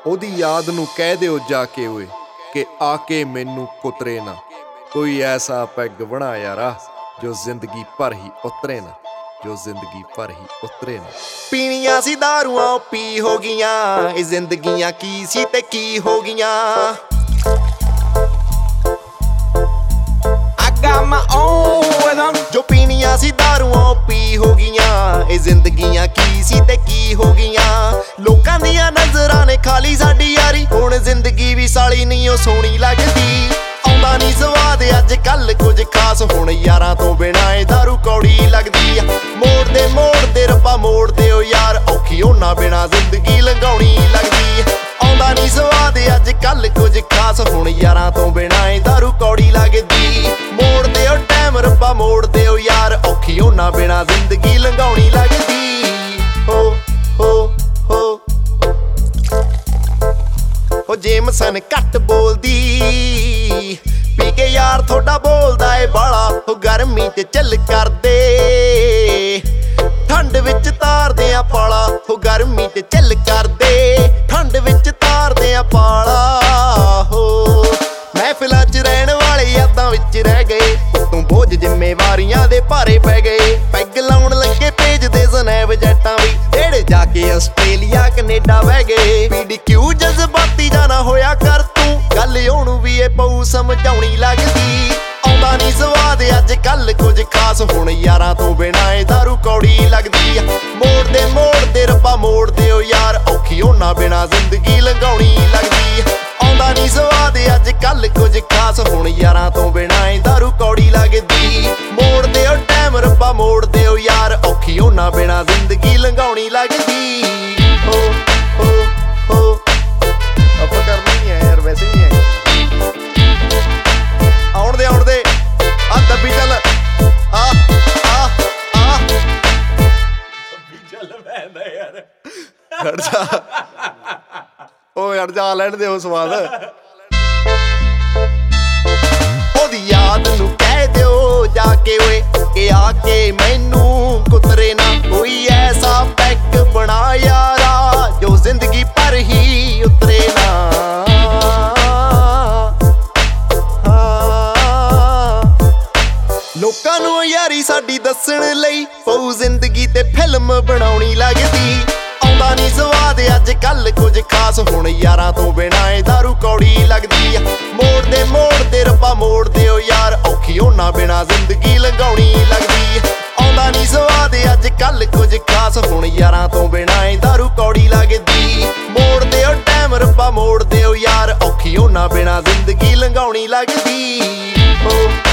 ਉਹਦੀ ਯਾਦ ਨੂੰ ਕਹਿ ਦਿਓ ਜਾ ਕੇ ਓਏ ਕਿ ਆ ਕੇ ਮੈਨੂੰ ਕੁਤਰੇ ਨਾ। ਕੋਈ ਐਸਾ ਪੈਗ ਬਣਾ ਯਾਰਾ ਜੋ ਜ਼ਿੰਦਗੀ ਭਰ ਹੀ ਉਤਰੇ ਨਾ, ਜੋ ਜ਼ਿੰਦਗੀ ਭਰ ਹੀ ਉਤਰੇ ਨਾ। ਪੀਣੀਆਂ ਸੀ ਦਾਰੂਆਂ ਪੀ ਹੋ ਗਈਆਂ, ਇਹ ਜ਼ਿੰਦਗੀਆਂ ਕੀ ਸੀ ਤੇ ਕੀ ਹੋ ਗਈਆਂ। ਜੋ ਪੀਣੀਆਂ ਸੀ ਦਾਰੂਆਂ ਪੀ ਹੋ ਗਈਆਂ, ਇਹ ਜ਼ਿੰਦਗੀਆਂ ਕੀ ਸੀ ਤੇ ਕੀ ਹੋ ਗਈਆਂ। ਲੋਕਾਂ ਦੀਆਂ ਨਜ਼ਰਾਂ ਨੇ ਖਾਲੀ ਸਾਡੀ ਯਾਰੀ, ਹੁਣ ਜ਼ਿੰਦਗੀ ਵੀ ਸਾਲੀ ਨਹੀਂ ਉਹ ਸੋਹਣੀ ਲੱਗਦੀ। ਆਉਂਦਾ ਨਹੀਂ ਸਵਾਦ ਅੱਜ ਕੱਲ ਕੁਝ ਖਾਸ, ਹੁਣ ਯਾਰਾਂ ਤੋਂ ਬਿਨਾਂ ਇਹ ਦਾਰੂ ਕੌੜੀ ਲੱਗਦੀ ਆ। ਮੋੜਦੇ ਰੱਬਾ ਮੋੜਦੇ ਓ ਯਾਰ, ਔਖੀ ਉਹਨਾਂ ਬਿਨਾਂ ਜ਼ਿੰਦਗੀ ਲੰਘਾਉਣੀ ਲੱਗਦੀ ਆ। ਆਉਂਦਾ ਨਹੀਂ ਸਵਾਦ ਅੱਜ ਕੱਲ ਕੁਝ ਖਾਸ, ਹੁਣ ਯਾਰਾਂ ਤੋਂ ਬਿਨਾਂ ਇਹ ਦਾਰੂ ਕੌੜੀ ਲੱਗਦੀ। ਮੋੜਦੇ ਓ ਟਾਈਮ ਰੱਬਾ ਮੋੜਦੇ ਓ ਯਾਰ, ਔਖੀ ਉਹਨਾਂ ਬਿਨਾਂ ਜ਼ਿੰਦਗੀ ਲੰਘਾਉਣੀ ਲੱਗਦੀ। ਹੋ ਹੋ ਹੋ ਹੋ ਜੇਮਸਨ ਘੱਟ ਬੋਲਦੀ, ਪੀ ਕੇ ਯਾਰ ਥੋੜਾ ਬੋਲਦਾ ਏ ਬਾਲਾ। ਹੋ ਗਰਮੀ ਤੇ ਚੱਲ ਕਰਦੇ, ਠੰਡ ਵਿੱਚ ਤਾਰਦੇ ਆ ਪਾਲਾ। ਹੋ ਗਰਮੀ ਤੇ ਚੱਲ ਕਰਦੇ, ਠੰਡ ਵਿੱਚ ਤਾਰਦੇ ਆ ਪਾਲਾ। ਹੋ ਮਹਿਫਿਲਾਂ 'ਚ ਰਹਿਣ ਵਾਲੇ ਯਾਦਾਂ ਵਿੱਚ ਰਹਿ ਗਏ, ਤੂੰ ਬੋਝ ਜ਼ਿੰਮੇਵਾਰੀਆਂ ਦੇ ਭਾਰੇ ਪੈ ਗਏ। ਪੈਗ ਲਾਉਣ ਲੱਗੇ ਭੇਜਦੇ ਸਨੈਪ ਜੈਟਾਂ ਵੀ, ਜਿਹੜੇ ਜਾ ਕੇ ਆਸਟ੍ਰੇਲੀਆ ਕੈਨੇਡਾ ਬਹਿ ਗਏ। PDQ ਜਜ਼ਬਾਤੀ ਜਾਣਾ ਹੋਇਆ ਕਰ ਤੂੰ, ਗੱਲ ਉਹਨੂੰ ਵੀ ਇਹ ਪਊ ਸਮਝਾਉਣੀ ਲੱਗਦੀ। ਆਉਂਦਾ ਨਹੀਂ ਸਵਾਦ ਅੱਜ ਕੱਲ ਕੁਝ ਖਾਸ, ਹੁਣ ਯਾਰਾਂ ਤੋਂ ਬਿਨਾਂ ਇਹ ਦਾਰੂ ਕੌੜੀ ਲੱਗਦੀ ਆ। ਮੋੜਦੇ ਰੱਬਾ ਮੋੜਦੇ ਓ ਯਾਰ, ਔਖੀ ਉਹਨਾਂ ਬਿਨਾਂ ਜ਼ਿੰਦਗੀ ਲੰਘਾਉਣੀ ਲੱਗਦੀ ਆ। ਆਉਂਦਾ ਨਹੀਂ ਸਵਾਦ ਅੱਜ ਕੱਲ ਕੁਝ ਖਾਸ, ਹੁਣ ਯਾਰਾਂ ਤੋਂ ਬਿਨਾਂ ਇਹ ਦਾਰੂ ਕੌੜੀ ਲੱਗਦੀ। ਮੋੜਦੇ ਓ ਟਾਈਮ ਰੱਬਾ ਮੋੜਦੇ ਓ ਯਾਰ, ਔਖੀ ਉਹਨਾਂ ਬਿਨਾਂ ਜ਼ਿੰਦਗੀ ਲੰਘਾਉਣੀ ਲੱਗਦੀ। ਹੋ ਹੋ ਹੋ ਆਪਾਂ ਕਰਨਾ ਨਹੀਂ ਹੈ ਯਾਰ, ਵੈਸੇ ਨਹੀਂ ਹੈ। ਆਉਣ ਦੇ ਆ ਦੱਬੀ ਚੱਲ, ਆ ਆ ਆ ਦੱਬੀ ਚੱਲ ਪੈਂਦਾ ਯਾਰ। ਹਟ ਜਾ ਓਏ, ਹਟ ਜਾ, ਲੈਣ ਦੇ ਉਹ ਸਵਾਦ। ਉਹਦੀ ਯਾਦ ਨੂੰ ਕਹਿ ਦਿਓ ਜਾ ਕੇ ਓਏ ਕਿ ਆ ਕੇ ਮੈਨੂੰ ਕੁਤਰੇ ਨਾ। ਕੋਈ ਐਸਾ ਪੈਗ ਬਣਾ ਯਾਰਾ ਜੋ ਜ਼ਿੰਦਗੀ ਭਰ ਹੀ ਉਤਰੇ ਨਾ। ਲੋਕਾਂ ਨੂੰ ਯਾਰੀ ਸਾਡੀ ਦੱਸਣ ਲਈ ਪਊ ਜ਼ਿੰਦਗੀ ਤੇ ਫਿਲਮ ਬਣਾਉਣੀ ਲੱਗਦੀ। ਆਉਂਦਾ ਨਹੀਂ ਸਵਾਦ ਅੱਜ ਕੱਲ ਕੁਝ ਖਾਸ, ਹੁਣ ਯਾਰਾਂ ਤੋਂ ਬਿਨਾਂ ਇਹ ਦਾਰੂ ਕੌੜੀ ਲੱਗਦੀ ਆ। ਮੋੜਦੇ ਰੱਬਾ ਮੋੜਦੇ ਓ ਯਾਰ, ਔਖੀ ਉਹਨਾਂ ਬਿਨਾਂ ਜ਼ਿੰਦਗੀ ਲੰਘਾਉਣੀ ਲੱਗਦੀ ਆ। ਆਉਂਦਾ ਨਹੀਂ ਸਵਾਦ ਅੱਜ ਕੱਲ ਕੁਝ ਖਾਸ, ਹੁਣ ਯਾਰਾਂ ਤੋਂ ਬਿਨਾਂ ਇਹ ਦਾਰੂ ਕੌੜੀ ਲੱਗਦੀ। ਮੋੜਦੇ ਓ ਟਾਈਮ ਰੱਬਾ ਮੋੜਦੇ ਓ ਯਾਰ, ਔਖੀ ਉਹਨਾਂ ਬਿਨਾਂ ਜ਼ਿੰਦਗੀ ਲੰਘਾਉਣੀ ਲੱਗਦੀ। ਹੋ